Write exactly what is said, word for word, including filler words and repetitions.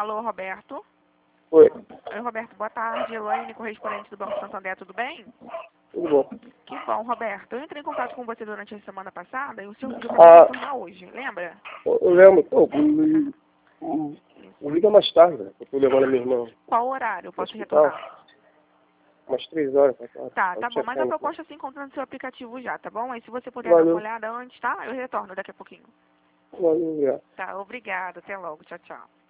Alô, Roberto? Oi, Oi, Roberto, boa tarde. Elaine, correspondente do Banco Santander, tudo bem? tudo bom? Que bom, Roberto. Eu entrei em contato com você durante a semana passada e o senhor pediu para Ah, me retornar hoje, lembra? eu eu lembro, pô, me, me, me liga mais tarde, né? Eu tô levando a minha irmã Qual horário eu no posso hospital, retornar? umas três horas, tá claro. Tá, Tá tá bom, mas a checando, pô. proposta se encontra no seu aplicativo já, tá bom? Aí se você puder dar uma Valeu, olhada antes, tá? Eu retorno daqui a pouquinho. valeu, obrigado. Tá, obrigada. Até logo. Tchau, tchau.